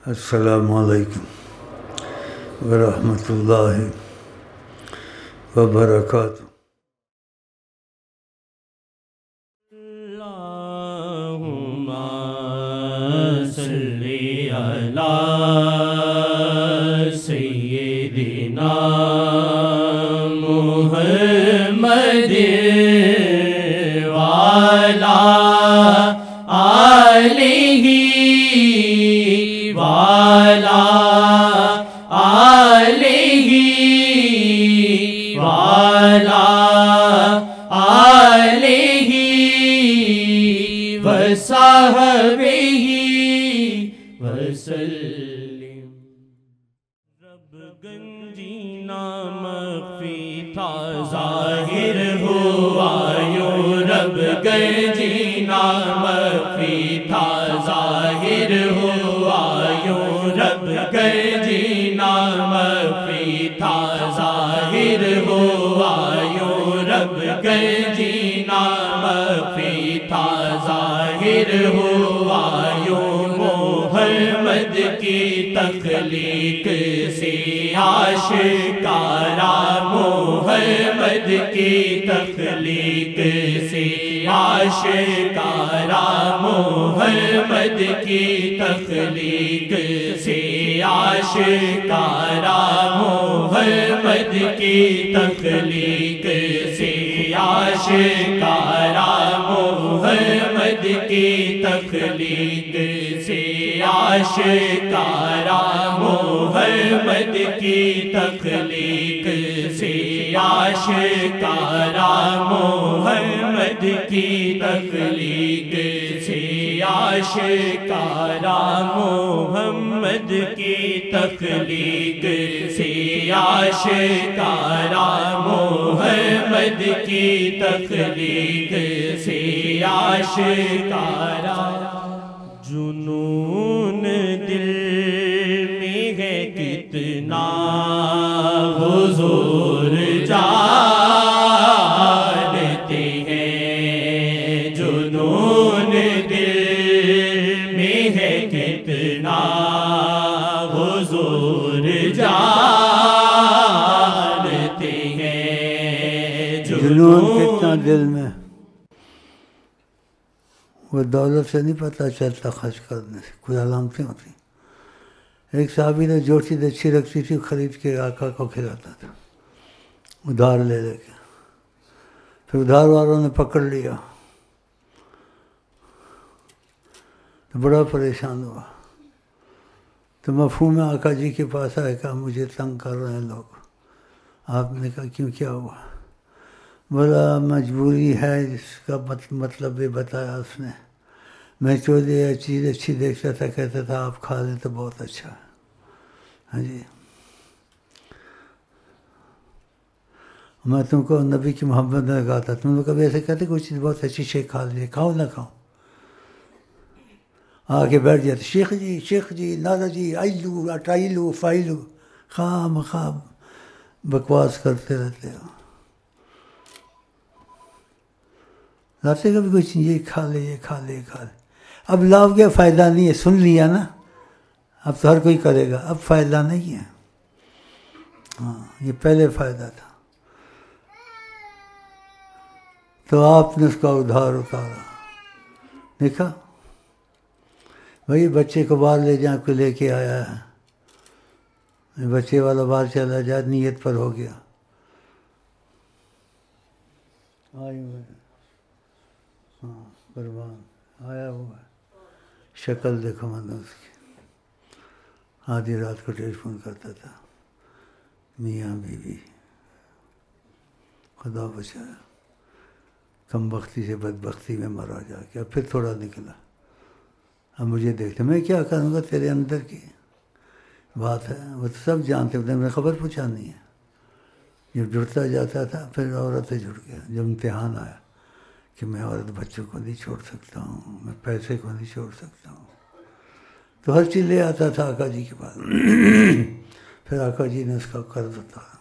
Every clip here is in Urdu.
السلام علیکم ورحمۃ اللہ وبرکاتہ۔ اللہم صلی علی سیدنا محمد وعلی آلہ وعلی آلہ وعلی آلہ وصحبہ وسلم۔ رب گنجی نام مخفی تھا ظاہر ہوا یوں، رب گنجی نام مخفی تھا ظاہر ہوا یوں، رب گنجی نام مخفی تھا ظاہر ہوا یوں، رب گنجی نام مخفی تھا ظاہر ہوا یوں، محمد کی تخلیق سے آشکارا، محمد کی تخلیق سے آشکارا، محمد کی تخلیق سے آشکارا، محمد کی تخلیق سے آشکارا، محمد کی تخلیق سے آشکارا، محمد کی تخلیق سے آشکارا، محمد کی تخلیق سے آشکارا، محمد کی تخلیق سے آشکارا، محمد کی تخلیق سے آشکارا۔ جنون دل میں ہے کتنا حضور جانتے ہیں، جنون دل میں ہے کتنا حضور جانتے ہیں، جنون کتنا دل میں، وہ دولت سے نہیں پتہ چلتا، خرچ کرنے سے کوئی علامتیں ہوتی۔ ایک صحابی نے جو چیز اچھی لگتی تھی خرید کے آقا کو کھلاتا تھا، ادھار لے لے کے، پھر ادھار والوں نے پکڑ لیا تو بڑا پریشان ہوا، تو مفہوم آقا جی کے پاس آئے، کہا مجھے تنگ کر رہے ہیں لوگ۔ آپ نے کہا کیوں، کیا ہوا؟ بولا مجبوری ہے، اس کا مطلب بھی بتایا اس نے۔ میں جو یہ چیز اچھی دیکھتا تھا کہتا تھا آپ کھا لیں تو بہت اچھا ہے، ہاں جی، میں تم کو نبی کی محبت میں کہا تھا، تم لوگ کبھی ایسے کہتے کوئی چیز بہت اچھی شیخ کھا لیجیے، کھاؤ نہ کھاؤ، آ کے بیٹھ جاتے شیخ جی نادا جی آئلو اٹائلو فائلو، خام خواب بکواس کرتے رہتے ہو، لاتے کبھی کوئی چیز یہ کھا لے یہ کھا لے کھا لے، اب لاؤ گیا فائدہ نہیں ہے، سن لیا نا، اب تو ہر کوئی کرے گا، اب فائدہ نہیں ہے۔ ہاں یہ پہلے فائدہ تھا، تو آپ نے اس کا ادھار اتارا، دیکھا بھائی بچے کو باہر لے جا کے لے کے آیا ہے، بچے والا باہر چلا جائے، نیت پر ہو گیا، ہاں قربان آیا ہوا ہے، شکل دیکھو میں نے اس کی، آدھی رات کو ٹیلی فون کرتا تھا، میاں بیوی، خدا بچایا، کم بختی سے بدبختی میں مرا جا کے، اب پھر تھوڑا نکلا، اب مجھے دیکھتے، میں کیا کروں گا، تیرے اندر کی بات ہے، وہ تو سب جانتے ہوتے، میں خبر پہنچانی ہے، جب جڑتا جاتا تھا پھر عورت سے جڑ گیا، جب امتحان آیا کہ میں عورت بچوں کو نہیں چھوڑ سکتا ہوں، میں پیسے کو نہیں چھوڑ سکتا ہوں، تو ہر چیز لے آتا تھا آقا جی کے پاس، پھر آقا جی نے اس کا قرض اتارا۔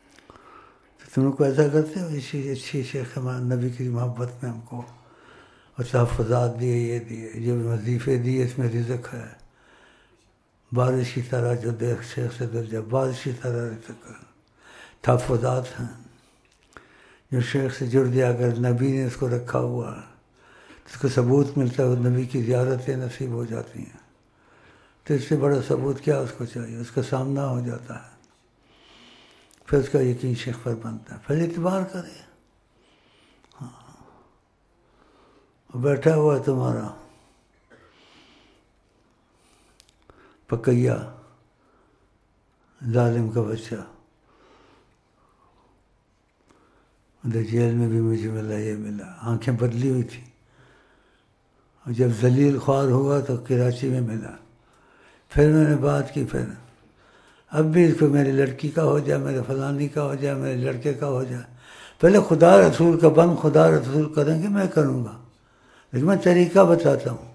تم لوگ کو ایسا کرتے ہو، اچھی شیخ نبی کی محبت میں ہم کو اور تحفظات دیے، یہ دیے، جو وظیفے دیے، اس میں رزق ہے، بارش کی طرح جو دیکھ شیخ سے درجہ، بارش کی طرح رزق ہے، تحفظات ہیں، جو شیخ سے جڑ گیا، اگر نبی نے اس کو رکھا ہوا ہے، اس کو ثبوت ملتا ہے، وہ نبی کی زیارتیں نصیب ہو جاتی ہیں، تو اس سے بڑا ثبوت کیا اس کو چاہیے؟ اس کا سامنا ہو جاتا ہے، پھر اس کا یقین شیخ پر بنتا ہے، پھر اعتبار کرے۔ ہاں، بیٹھا ہوا ہے تمہارا پکیا، ظالم کا بچہ، جیل میں بھی مجھے ملا، یہ ملا، آنکھیں بدلی ہوئی تھی، اور جب ذلیل خوار ہوا تو کراچی میں ملا، پھر میں نے بات کی، پھر اب بھی اس کو میری لڑکی کا ہو جائے، میرے فلانی کا ہو جائے، میرے لڑکے کا ہو جائے، پہلے خدا رسول کا بن، خدا رسول کریں گے، میں کروں گا، لیکن میں طریقہ بتاتا ہوں،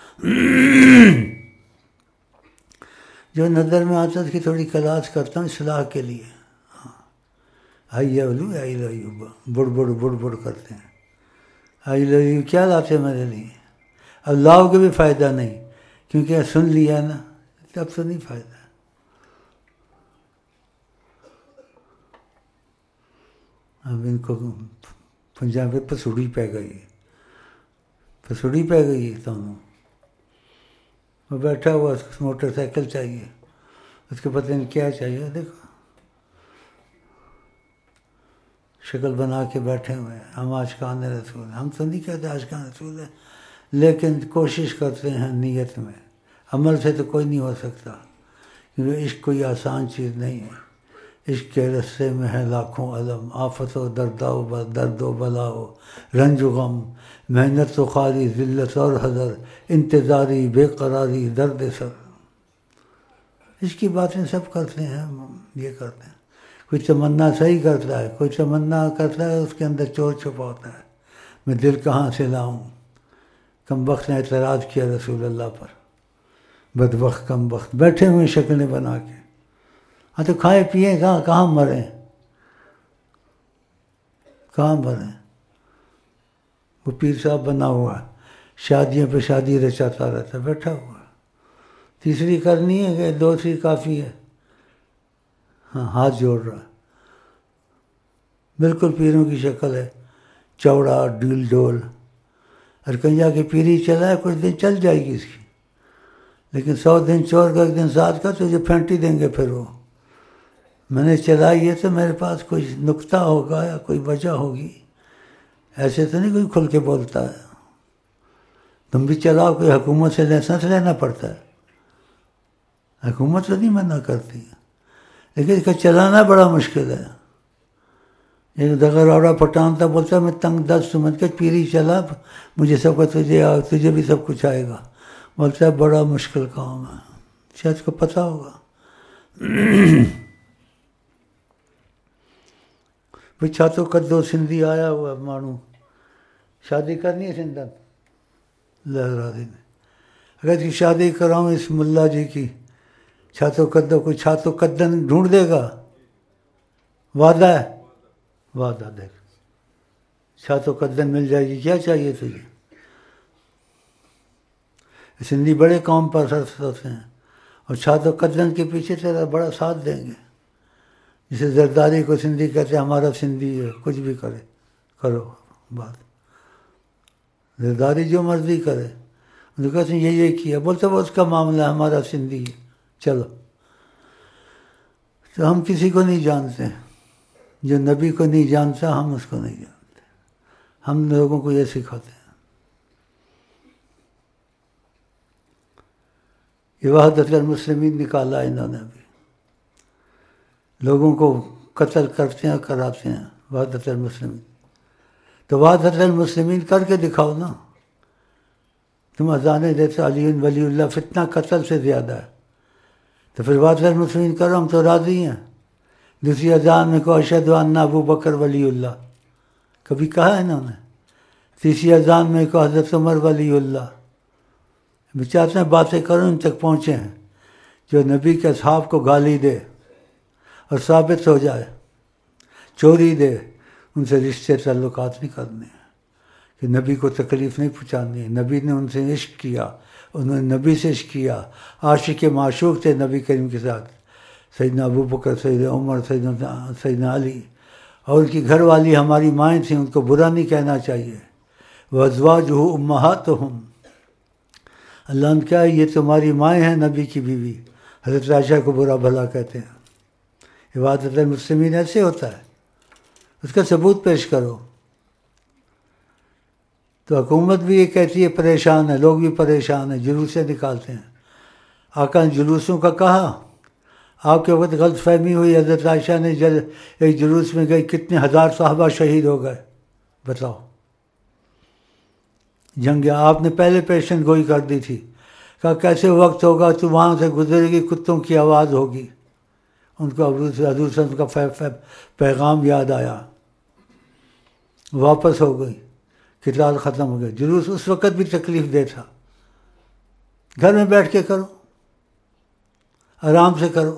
جو نظر میں آتا ہے اس کی تھوڑی کلاس کرتا ہوں اصلاح کے لیے۔ آئی لو آئی لو یو، بڑ بڑ کرتے ہیں، آئی لو یو کیا لاتے میرے لیے؟ اب لاؤ کے بھی فائدہ نہیں، کیونکہ سن لیا نا، اب تو نہیں فائدہ۔ اب ان کو پنجاب پہ پسوڑی پہ گئی، پسوڑی پہ گئی دونوں، وہ بیٹھا ہوا، اس کو موٹر سائیکل چاہیے، اس کو پتہ نہیں کیا چاہیے، دیکھو شکل بنا کے بیٹھے ہوئے ہیں، ہم عاشقان رسول ہیں، ہم تو نہیں کہتے عاشقان رسول ہیں، لیکن کوشش کرتے ہیں نیت میں، عمل سے تو کوئی نہیں ہو سکتا، کیونکہ عشق کوئی آسان چیز نہیں ہے، عشق کے رستے میں ہے لاکھوں علم، آفت و درد و بلا ہو، رنج و غم، محنت و خواری، ذلت اور حذر، انتظاری، بے قراری، درد سر، عشق کی باتیں سب کرتے ہیں، یہ کرتے ہیں، کوئی تمنا صحیح کرتا ہے، کوئی تمنا کرتا ہے اس کے اندر چور چھپا ہوتا ہے، میں دل کہاں سے لاؤں، کم بخت نے اعتراض کیا رسول اللہ پر، بدبخت کم بخت بیٹھے ہوئے شکلیں بنا کے، ہاں تو کھائے پیے کہاں مریں، کہاں مریں؟ وہ پیر صاحب بنا ہوا ہے، شادیوں پہ شادی رچاتا رہتا ہے، بیٹھا ہوا ہے، تیسری کرنی ہے کہ دوسری کافی ہے؟ ہاں، ہاتھ جوڑ رہا ہے، بالکل پیروں کی شکل ہے، چوڑا ڈیل ڈول، ارکنجا کی پیری چلا ہے، کچھ دن چل جائے گی اس کی، لیکن 100 دن چور کا، ایک دن ساتھ کا، تجھے پھینٹی دیں گے پھر وہ، میں نے چلائی ہے تو میرے پاس کوئی نکتہ ہوگا یا کوئی وجہ ہوگی، ایسے تو نہیں کوئی کھل کے بولتا ہے، تم بھی چلاؤ، کوئی حکومت سے لائسنس لینا پڑتا ہے، حکومت تو نہیں منع کرتی، لیکن اس کا چلانا بڑا مشکل ہے۔ ایک دغا روڑا پٹان تھا، بولتا میں تنگ دست سمجھ کے پیری چلا، مجھے سب کو تجھے بھی سب کچھ آئے گا، بولتا ہے بڑا مشکل کام ہے، شاید اس کو پتہ ہوگا۔ بھئی چھاتو کدو سندھی آیا ہوا مانو، شادی کرنی ہے سندھن لہرادی نے، اگر اس کی شادی کراؤں اس ملا جی کی، چھاتو کدو، کوئی چھاتو کدن ڈھونڈ دے گا؟ وعدہ ہے، وعدہ دیکھ، چھاتو کدن مل جائے گی، کیا چاہیے تجھے؟ سندھی بڑے قوم پر سرس ہوتے ہیں، اور چھاتو کدن کے پیچھے تیرا بڑا ساتھ دیں گے، جسے زرداری کو سندھی کہتے ہیں، ہمارا سندھی ہے، کچھ بھی کرے، کرو بات، زرداری جو مرضی کرے، ان کہتے ہیں یہ کیا، بولتے وہ اس کا معاملہ ہے، ہمارا سندھی ہے، چلو۔ تو ہم کسی کو نہیں جانتے، جو نبی کو نہیں جانتا ہم اس کو نہیں جانتے، ہم لوگوں کو یہ سکھاتے ہیں۔ یہ وحدت المسلمین نکالا انہوں نے بھی، لوگوں کو قتل کرتے ہیں، کراتے ہیں، وحدت المسلمین، تو وحدت المسلمین کر کے دکھاؤ نا، تم اذانیں دیتے علی ولی اللہ، فتنہ قتل سے زیادہ ہے، تو پھر وحدت المسلمین کرو، ہم تو راضی ہیں۔ دوسری اذان میں کو اشہد ان ابو بکر ولی اللہ، کبھی کہا ہے انہوں نے؟ تیسری اذان میں کو حضرت عمر ولی اللہ، بھی چاہتے ہیں باتیں کرو، ان تک پہنچے ہیں، جو نبی کے اصحاب کو گالی دے اور ثابت ہو جائے، چوری دے، ان سے رشتے تعلقات نہیں کرنے ہیں، کہ نبی کو تکلیف نہیں پہنچانی ہے. نبی نے ان سے عشق کیا, انہوں نے نبی سے عشق کیا, عاشق معشوق تھے نبی کریم کے ساتھ, سیدنا ابو بکر, سیدنا عمر, سیدنا علی, اور ان کی گھر والی ہماری مائیں تھیں, ان کو برا نہیں کہنا چاہیے. وازواجہ امہاتہم, اللہ نے کہا یہ تمہاری مائیں ہیں نبی کی بیوی. حضرت عائشہ کو برا بھلا کہتے ہیں. عبادت المسلمین ایسے ہوتا ہے, اس کا ثبوت پیش کرو. تو حکومت بھی یہ کہتی ہے پریشان ہے, لوگ بھی پریشان ہیں, جلوسیں نکالتے ہیں. آقا نے جلوسوں کا کہا, آپ کے وقت غلط فہمی ہوئی. حضرت عائشہ نے ایک جلوس میں گئی, کتنے ہزار صحابہ شہید ہو گئے, بتاؤ. جنگ آپ نے پہلے پیشن گوئی کر دی تھی, کہا کیسے وقت ہوگا تو وہاں سے گزرے گی, کتوں کی آواز ہوگی. ان کو حضور صلی اللہ علیہ وسلم کا پیغام یاد آیا, واپس ہو گئی, قتال ختم ہو گیا. جلوس اس وقت بھی تکلیف دہ تھا. گھر میں بیٹھ کے کرو, آرام سے کرو.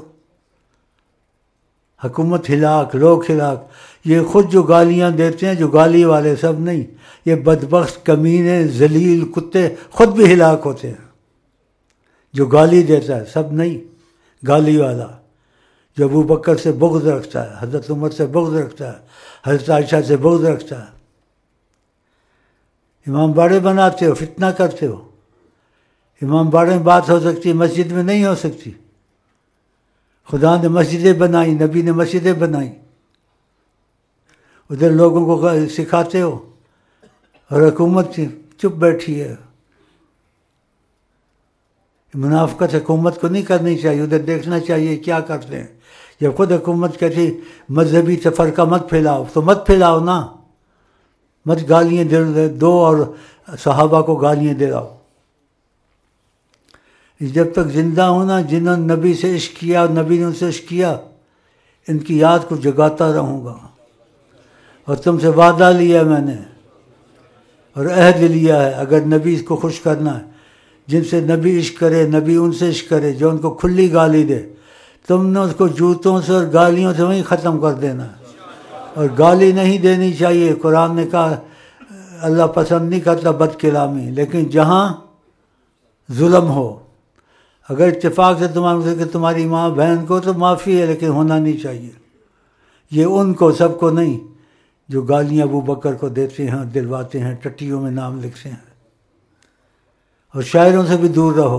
حکومت ہلاک, لوگ ہلاک. یہ خود جو گالیاں دیتے ہیں, جو گالی والے سب نہیں, یہ بدبخت کمینے ذلیل کتے خود بھی ہلاک ہوتے ہیں. جو گالی دیتا ہے سب نہیں, گالی والا جو ابو بکر سے بغض رکھتا ہے, حضرت عمر سے بغض رکھتا ہے, حضرت عائشہ سے بغض رکھتا ہے. امام باڑے بناتے ہو, فتنہ کرتے ہو. امام باڑے میں بات ہو سکتی ہے, مسجد میں نہیں ہو سکتی. خدا نے مسجدیں بنائی, نبی نے مسجدیں بنائی, ادھر لوگوں کو سکھاتے ہو, اور حکومت چپ بیٹھی ہے. منافقت حکومت کو نہیں کرنی چاہیے, ادھر دیکھنا چاہیے کیا کرتے ہیں. جب خود حکومت کہتی مذہبی تفرقہ مت پھیلاؤ, تو مت پھیلاؤ نا, مت گالیاں دو اور صحابہ کو گالیاں دے رہا ہو. جب تک زندہ ہونا, جنہوں نے نبی سے عشق کیا اور نبی نے ان سے عشق کیا, ان کی یاد کو جگاتا رہوں گا. اور تم سے وعدہ لیا میں نے, اور عہد لیا ہے, اگر نبی کو خوش کرنا ہے, جن سے نبی عشق کرے, نبی ان سے عشق کرے, جو ان کو کھلی گالی دے, تم نے اس کو جوتوں سے اور گالیوں سے وہیں ختم کر دینا ہے. اور گالی نہیں دینی چاہیے. قرآن نے کہا اللہ پسند نہیں کرتا بد کلامی, لیکن جہاں ظلم ہو, اگر اتفاق سے تمہاری ماں بہن کو تو معافی ہے, لیکن ہونا نہیں چاہیے. یہ ان کو, سب کو نہیں, جو گالیاں ابو بکر کو دیتے ہیں, دلواتے ہیں, ٹٹیوں میں نام لکھتے ہیں. اور شاعروں سے بھی دور رہو,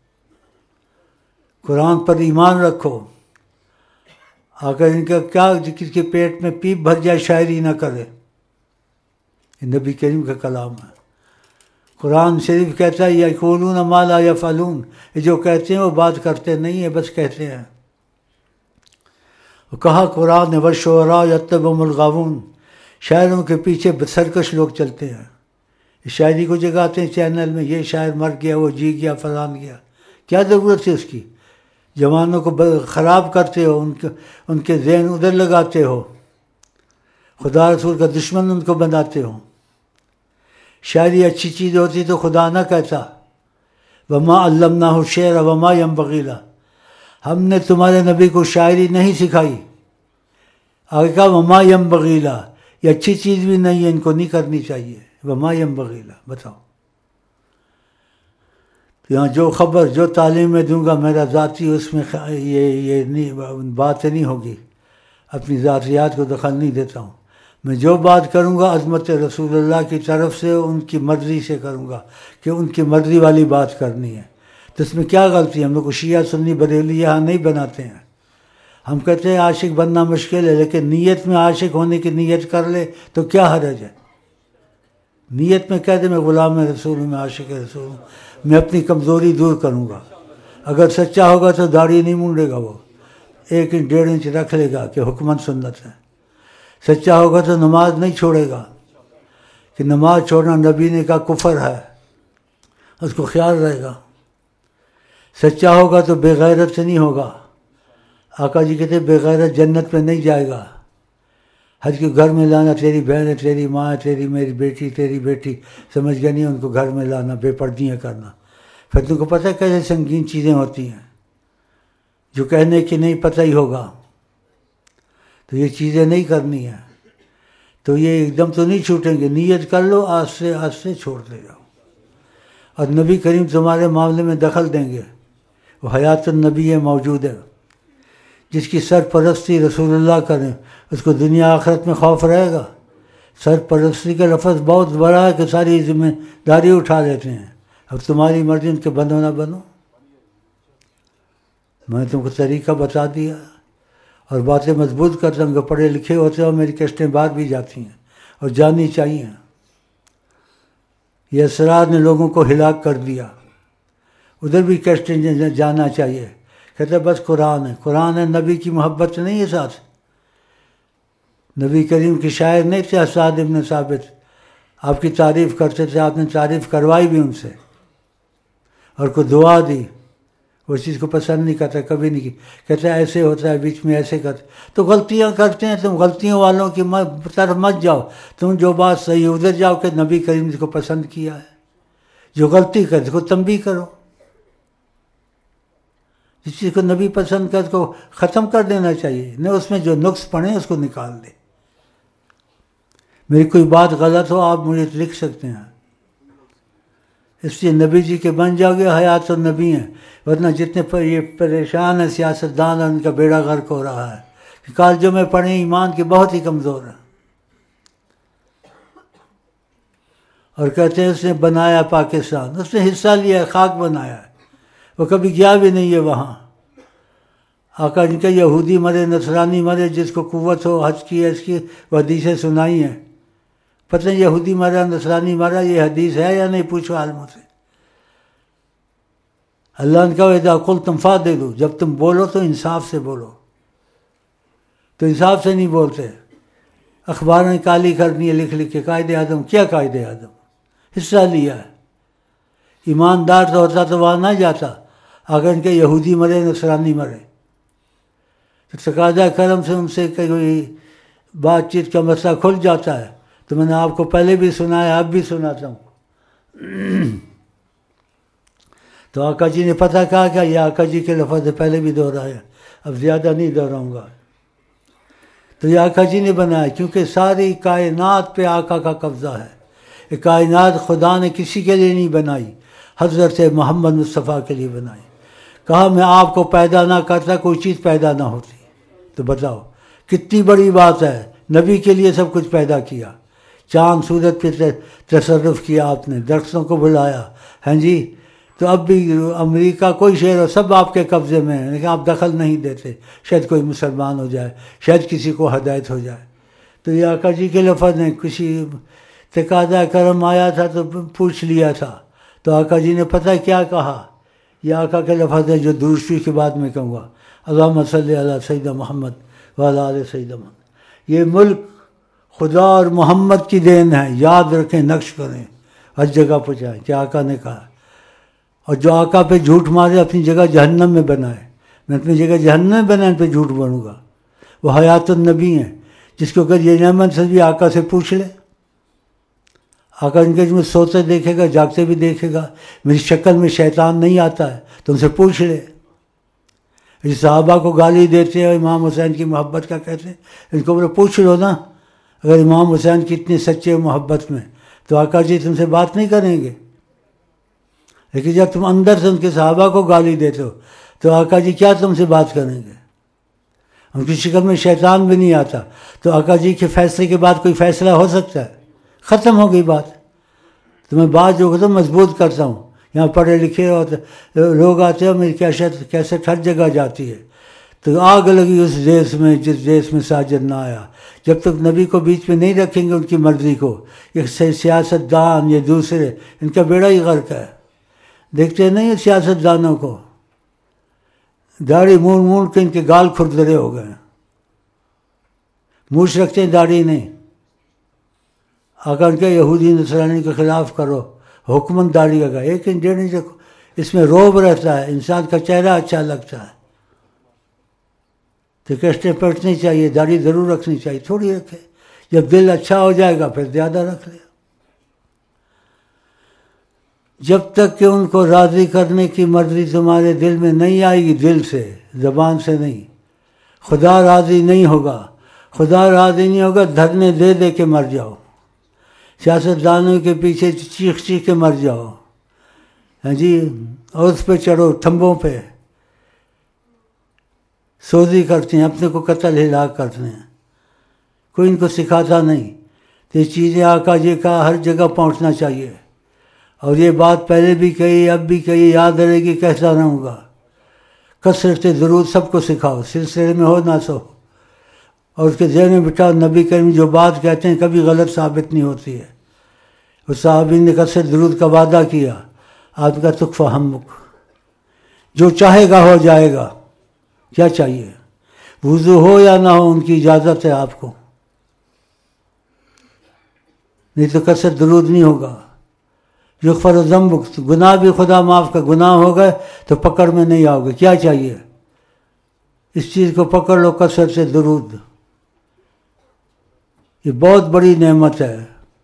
قرآن پر ایمان رکھو. اگر ان کا کیا کسی کے پیٹ میں پیپ بھر جائے, شاعری نہ کرے. یہ نبی کریم کا کلام ہے. قرآن شریف کہتا ہے یقولون ما لا یفعلون, یہ جو کہتے ہیں وہ بات کرتے نہیں ہیں, بس کہتے ہیں. کہا قرآن نے والشعراء یتبعهم الغاوون, شاعروں کے پیچھے سرکش لوگ چلتے ہیں. شاعری کو جگاتے ہیں چینل میں, یہ شاعر مر گیا, وہ جی گیا, فلان گیا. کیا ضرورت ہے اس کی؟ جوانوں کو خراب کرتے ہو, ان کے ذہن ادھر لگاتے ہو, خدا رسول کا دشمن ان کو بناتے ہو. شاعری اچھی چیز ہوتی تو خدا نہ کہتا وما علمناہ الشعر وما ينبغی لہ, ہم نے تمہارے نبی کو شاعری نہیں سکھائی. آگے کہا وما ينبغی لہ, یہ اچھی چیز بھی نہیں ہے, ان کو نہیں کرنی چاہیے. وما ينبغی لہ, بتاؤ. یہاں جو خبر, جو تعلیم میں دوں گا میرا ذاتی, اس میں یہ نہیں بات نہیں ہوگی. اپنی ذاتیات کو دخل نہیں دیتا ہوں. میں جو بات کروں گا عظمت رسول اللہ کی طرف سے, ان کی مرضی سے کروں گا, کہ ان کی مرضی والی بات کرنی ہے. تو اس میں کیا غلطی ہے؟ ہم لوگ کو شیعہ سنی بریلی یہاں نہیں بناتے ہیں. ہم کہتے ہیں عاشق بننا مشکل ہے, لیکن نیت میں عاشق ہونے کی نیت کر لے تو کیا حرج ہے. نیت میں کہہ دے میں غلام رسول ہوں, میں عاشق رسول ہوں, میں اپنی کمزوری دور کروں گا. اگر سچا ہوگا تو داڑھی نہیں مونڈے گا, وہ 1 انچ 1.5 انچ رکھ لے گا کہ حکمن سنت ہے. سچا ہوگا تو نماز نہیں چھوڑے گا, کہ نماز چھوڑنا نبی نے کہا کفر ہے, اس کو خیال رہے گا. سچا ہوگا تو بے غیرت سے نہیں ہوگا. آقا جی کہتے بے غیرت جنت میں نہیں جائے گا. حج کے گھر میں لانا, تیری بہن ہے, تیری ماں ہے, تیری میری بیٹی, تیری بیٹی, سمجھ گیا نہیں, ان کو گھر میں لانا, بے پردیاں کرنا. پھر تم کو پتہ ہے کیسے سنگین چیزیں ہوتی ہیں جو کہنے کی نہیں پتہ ہی ہوگا. تو یہ چیزیں نہیں کرنی ہیں. تو یہ ایک دم تو نہیں چھوٹیں گے، نیت کر لو، آہستہ آہستہ چھوڑتے جاؤ. اور نبی کریم تمہارے معاملے میں دخل دیں گے. وہ حیات النبی موجود ہے. جس کی سرپرستی رسول اللہ کریں اس کو دنیا آخرت میں خوف رہے گا. سرپرستی کا لفظ بہت بڑا ہے کہ ساری ذمہ داری اٹھا لیتے ہیں. اب تمہاری مرضی ان کے بنو نہ بنو. میں تم کو طریقہ بتا دیا اور باتیں مضبوط کرتا ہوں کہ پڑھے لکھے ہوتے ہو. میری کیسٹیں باہر بھی جاتی ہیں اور جانی چاہیے. یہ اسرار نے لوگوں کو ہلاک کر دیا. ادھر بھی کیسٹیں جانا چاہیے. کہتے بس قرآن ہے، قرآن ہے، نبی کی محبت نہیں ہے ساتھ. نبی کریم کی شاعر نہیں تھے اسعد ابن ثابت، آپ کی تعریف کرتے تھے، آپ نے تعریف کروائی بھی ان سے اور کو دعا دی. وہ چیز کو پسند نہیں کرتا، کبھی نہیں کی. کہتے ایسے ہوتا ہے، بیچ میں ایسے کرتے. تو غلطیاں کرتے ہیں، تم غلطیوں والوں کی طرف مت جاؤ. تم جو بات صحیح ہے ادھر جاؤ کہ نبی کریم نے اس کو پسند کیا ہے. جو غلطی کرتے اس کو تنبیہ کرو. جس چیز کو نبی پسند کر اس کو ختم کر دینا چاہیے، نہ اس میں جو نقص پڑے اس کو نکال دے. میری کوئی بات غلط ہو آپ مجھے لکھ سکتے ہیں. اس لیے نبی جی کے بن جاؤ گے حیات النبی ہیں. ورنہ جتنے پر یہ پریشان ہیں سیاستدان، ان کا بیڑا غرق ہو رہا ہے. کالجوں میں پڑھیں ایمان کے بہت ہی کمزور ہیں اور کہتے ہیں اس نے بنایا پاکستان، اس نے حصہ لیا ہے، خاک بنایا ہے. وہ کبھی گیا بھی نہیں ہے وہاں. آقا جن کے یہودی مرے، نصرانی مرے، جس کو قوت ہو حج کی ہے، اس کی وہ حدیثیں سنائی ہیں. پتہ نہیں یہودی مرا نصرانی مرا یہ حدیث ہے یا نہیں، پوچھو عالموں سے. اللہ نے کہا اذا قلتم فاعدلوا، جب تم بولو تو انصاف سے بولو. تو انصاف سے نہیں بولتے. اخبار نے کالی کرنی ہے لکھ لکھ کے. قائد اعظم کیا قائد اعظم؟ حصہ لیا ہے. ایماندار تو ہوتا تو وہاں نہ جاتا. اگر ان کے یہودی مرے نصرانی مرے تو تقاضا کرم سے ان سے کوئی بات چیت کا مسئلہ کھل جاتا ہے. تو میں نے آپ کو پہلے بھی سنایا، اب بھی سناتا ہوں. تو آقا جی نے پتہ کہا کہ یہ آقا جی کے لفظ پہلے بھی دہرایا، اب زیادہ نہیں دہراؤں گا. تو یہ آقا جی نے بنایا کیونکہ ساری کائنات پہ آقا کا قبضہ ہے. یہ کائنات خدا نے کسی کے لیے نہیں بنائی، حضرت محمد مصطفیٰ کے لیے بنائی. کہا میں آپ کو پیدا نہ کرتا کوئی چیز پیدا نہ ہوتی. تو بتاؤ کتنی بڑی بات ہے. نبی کے لیے سب کچھ پیدا کیا. چاند سورج پہ تصرف کیا آپ نے، درختوں کو بلایا. ہاں جی. تو اب بھی امریکہ کوئی شہر ہو سب آپ کے قبضے میں ہے، لیکن آپ دخل نہیں دیتے. شاید کوئی مسلمان ہو جائے، شاید کسی کو ہدایت ہو جائے. تو یہ آقا جی کے لفظ نے کسی تقاضا کرم آیا تھا تو پوچھ لیا تھا. تو آقا جی نے پتہ کیا کہا؟ یہ آقا کے لفظ ہے جو دوسری کے بعد میں کہوں گا. اللہم صلی علی سیدنا محمد وعلی آل سیدنا محمد. یہ ملک خدا اور محمد کی دین ہے. یاد رکھیں، نقش کریں، ہر جگہ پہنچائیں کہ آقا نے کہا. اور جو آقا پہ جھوٹ مارے اپنی جگہ جہنم میں بنائے. میں اپنی جگہ جہنم میں بنائے ان پہ جھوٹ بنوں گا. وہ حیات النبی ہیں جس کو اگر یہ نعمت سے بھی آقا سے پوچھ لے. آقا ان کے میں سوتے دیکھے گا، جاگتے بھی دیکھے گا. میری شکل میں شیطان نہیں آتا ہے تو ان سے پوچھ لے. صحابہ کو گالی دیتے ہیں، امام حسین کی محبت کا کہتے ہیں، ان کو بولے پوچھ لو نا. اگر امام حسین کی اتنے سچے محبت میں تو آقا جی تم سے بات نہیں کریں گے. لیکن جب تم اندر سے ان کے صحابہ کو گالی دیتے ہو تو آقا جی کیا تم سے بات کریں گے؟ ان کی شکل میں شیطان بھی نہیں آتا. تو آقا جی کے فیصلے کے بعد کوئی فیصلہ ہو سکتا ہے؟ ختم ہو گئی بات. تو میں بات جو کرتا ہوں مضبوط کرتا ہوں. یہاں پڑھے لکھے اور لوگ آتے ہیں، میری کیسٹ ہر جگہ جاتی ہے. تو آگ لگی اس دیش میں جس دیش میں ساجد نہ آیا. جب تک نبی کو بیچ میں نہیں رکھیں گے ان کی مرضی کو، یہ سیاست دان یہ دوسرے، ان کا بیڑا ہی غرق ہے. دیکھتے نہیں سیاست دانوں کو، داڑھی مون مون کے ان کے گال کھردرے ہو گئے. مونچھ رکھتے ہیں، داڑھی نہیں. اگر ان کے یہودی نصرانی کے خلاف کرو، حکمن داڑھی لگا. ایک ڈیڑھ انچ اس میں روب رہتا ہے، انسان کا چہرہ اچھا لگتا ہے. تو کشتیں پڑھنی چاہیے، داڑھی ضرور رکھنی چاہیے، تھوڑی رکھے. جب دل اچھا ہو جائے گا پھر زیادہ رکھ لے. جب تک کہ ان کو راضی کرنے کی مرضی تمہارے دل میں نہیں آئے گی، دل سے، زبان سے نہیں، خدا راضی نہیں ہوگا. خدا راضی نہیں ہوگا دھرنے دے دے کے مر جاؤ، سیاستدانوں کے پیچھے چیخ چیخ کے مر جاؤ، ہاں جی، اور اس پہ چڑھو تھمبوں پہ، سوزی کرتے ہیں، اپنے کو قتل ہلاک کرتے ہیں، کوئی ان کو سکھاتا نہیں۔ تو یہ چیزیں آقا جی کا ہر جگہ پہنچنا چاہیے، اور یہ بات پہلے بھی کہی اب بھی کہی، یاد رہے گی، کہتا رہوں گا۔ کثرت درود سب کو سکھاؤ، سلسلے میں ہو نہ سو، اور اس کے ذہن میں بٹھاؤ نبی کریم جو بات کہتے ہیں کبھی غلط ثابت نہیں ہوتی ہے۔ اس صحابی نے کثرت درود کا وعدہ کیا، آپ کا تکفہ ہمک، جو چاہے گا ہو جائے گا۔ کیا چاہیے؟ وضو ہو یا نہ ہو، ان کی اجازت ہے آپ کو، نہیں تو کثرت درود نہیں ہوگا۔ یغفر ذنبک، گناہ بھی خدا معاف کر، گناہ ہو گئے تو پکڑ میں نہیں آؤ گے۔ کیا چاہیے؟ اس چیز کو پکڑ لو، کثرت سے درود، یہ بہت بڑی نعمت ہے۔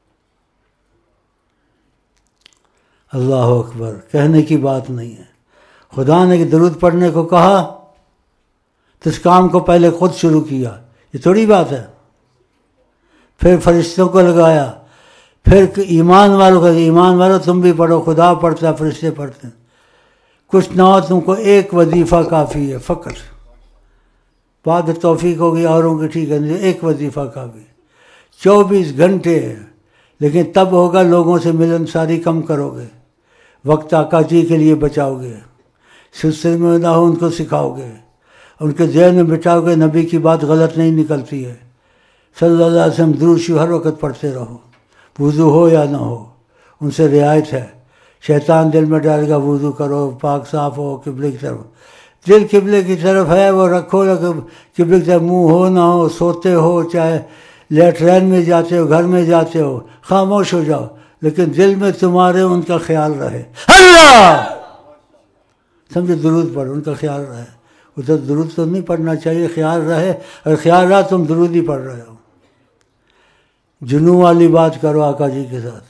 اللہ اکبر، کہنے کی بات نہیں ہے۔ خدا نے کہ درود پڑھنے کو کہا تو اس کام کو پہلے خود شروع کیا، یہ تھوڑی بات ہے۔ پھر فرشتوں کو لگایا، پھر ایمان والوں کا، ایمان والوں تم بھی پڑھو، خدا پڑھتا، فرشتے پڑھتے ہیں۔ کچھ نہ ہو تم کو ایک وظیفہ کافی ہے فقط، بعد توفیق ہوگی اوروں کی، ٹھیک ہے، ایک وظیفہ کافی، 24 گھنٹے، لیکن تب ہوگا لوگوں سے ملن ساری کم کرو گے، وقت آقا جی کے لیے بچاؤ گے، سلسلے میں نہ ہو ان کو سکھاؤ گے، ان کے ذہن میں بٹھاؤ گے، نبی کی بات غلط نہیں نکلتی ہے، صلی اللہ علیہ وسلم درود شریف ہر وقت پڑھتے رہو، وضو ہو یا نہ ہو، ان سے رعایت ہے۔ شیطان دل میں ڈالے گا وضو کرو، پاک صاف ہو، قبلے کی طرف، دل قبلے کی طرف ہے وہ رکھو، قبلے کی طرف منہ ہو نہ ہو، سوتے ہو چاہے لیٹرین میں جاتے ہو، گھر میں جاتے ہو، خاموش ہو جاؤ، لیکن دل میں تمہارے ان کا خیال رہے، اللہ سمجھے، درود پڑھو، ان کا خیال رہے۔ ادھر درود تو نہیں پڑھنا چاہیے، خیال رہے، اور خیال رہا تم درود ہی پڑھ رہے ہو۔ جنوں والی بات کرو آقا جی کے ساتھ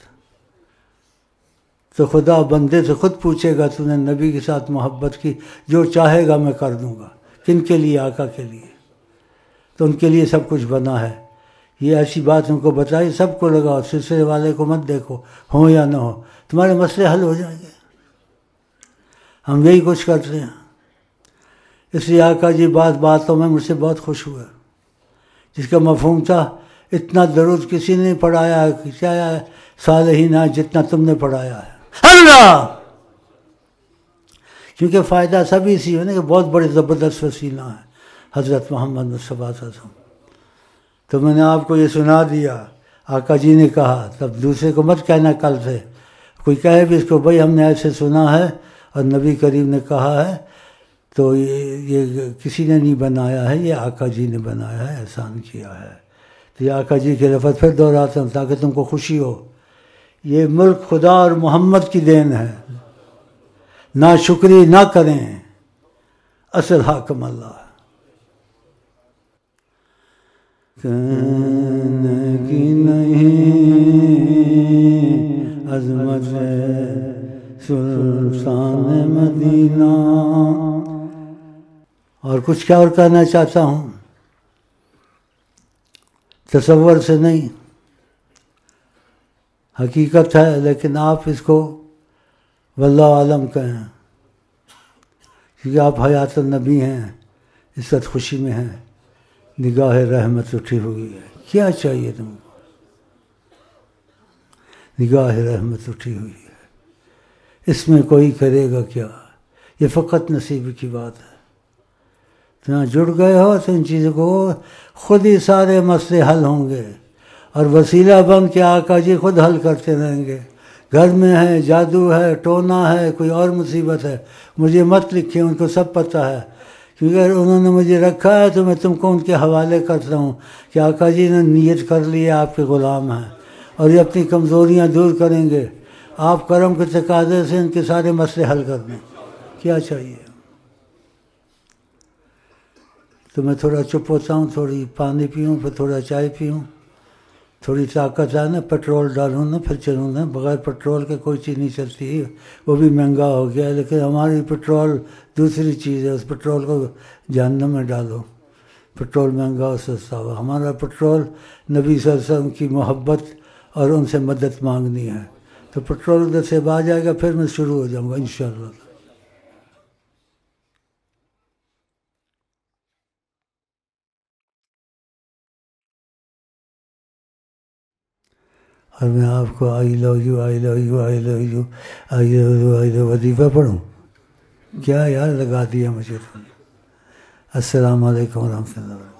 تو خدا بندے سے خود پوچھے گا، تو نے نبی کے ساتھ محبت کی، جو چاہے گا میں کر دوں گا۔ کن کے لیے؟ آقا کے لیے، تو ان کے لیے سب کچھ بنا ہے۔ یہ ایسی بات ان کو بتائی، سب کو لگاؤ، سلسلے والے کو مت دیکھو، ہو یا نہ ہو، تمہارے مسئلے حل ہو جائیں گے۔ ہم یہی کچھ کرتے ہیں، اس لیے آقا جی باتوں میں مجھ سے بہت خوش ہوئے، جس کا مفہوم تھا اتنا درود کسی نے نہیں پڑھایا ہے، کیا صالحین ہے جتنا تم نے پڑھایا ہے، اللہ، کیونکہ فائدہ سبھی سی ہے نا، کہ بہت بڑے زبردست وسیلہ ہیں حضرت محمد مصطفیٰ صلی اللہ علیہ وسلم۔ تو میں نے آپ کو یہ سنا دیا، آقا جی نے کہا، تب دوسرے کو مت کہنا کل سے، کوئی کہے بھی اس کو بھائی ہم نے ایسے سنا ہے اور نبی کریم نے کہا ہے، تو یہ کسی نے نہیں بنایا ہے، یہ آقا جی نے بنایا ہے، احسان کیا ہے۔ تو یہ آقا جی کے لفظ پھر دہراتا ہوں تاکہ تم کو خوشی ہو، یہ ملک خدا اور محمد کی دین ہے، ناشکری نہ کریں، اصل حاکم اللہ ہے۔ کی نہیں عظمت سلطان مدینہ۔ اور کچھ کیا اور کہنا چاہتا ہوں، تصور سے نہیں، حقیقت ہے، لیکن آپ اس کو واللہ عالم کہیں، کیونکہ آپ حیات النبی ہیں، اس وقت خوشی میں ہیں، نگاہ رحمت اٹھی ہوئی ہے۔ کیا چاہیے تم کو؟ نگاہ رحمت اٹھی ہوئی ہے، اس میں کوئی کرے گا کیا، یہ فقط نصیب کی بات ہے۔ جہاں جڑ گئے ہو تو ان چیزوں کو خود ہی سارے مسئلے حل ہوں گے، اور وسیلہ بن کے آقا جی خود حل کرتے رہیں گے۔ گھر میں ہے، جادو ہے، ٹونا ہے، کوئی اور مصیبت ہے، مجھے مت لکھیں، ان کو سب پتہ ہے، کیونکہ انہوں نے مجھے رکھا ہے تو میں تم کو ان کے حوالے کرتا ہوں کہ آقا جی نے نیت کر لی ہے، آپ کے غلام ہیں، اور یہ اپنی کمزوریاں دور کریں گے، آپ کرم کے تقاضے سے ان کے سارے مسئلے حل کر دیں۔ کیا چاہیے؟ تو میں تھوڑا چپ ہوتا ہوں، تھوڑی پانی پیوں، پھر تھوڑا چائے پیوں، تھوڑی طاقت آئے نا، پیٹرول ڈالوں نا، پھر چلوں نا۔ بغیر پیٹرول کے کوئی چیز نہیں چلتی، وہ بھی مہنگا ہو گیا، لیکن ہماری پیٹرول دوسری چیز ہے، اس پیٹرول کو جہنم میں ڈالو پٹرول مہنگا اور سستا ہوا. ہمارا پٹرول نبی صلی اللہ علیہ وسلم کی محبت اور ان سے مدد مانگنی ہے. تو پٹرول ادھر سے اب آ جائے گا پھر میں شروع ہو جاؤں گا انشاءاللہ. اور میں آپ کو I love you I love you I love you I love you I love وظیفہ پڑھوں؟ کیا یار لگا دیا مجھے. السلام علیکم ورحمۃ اللہ وبرکاتہ.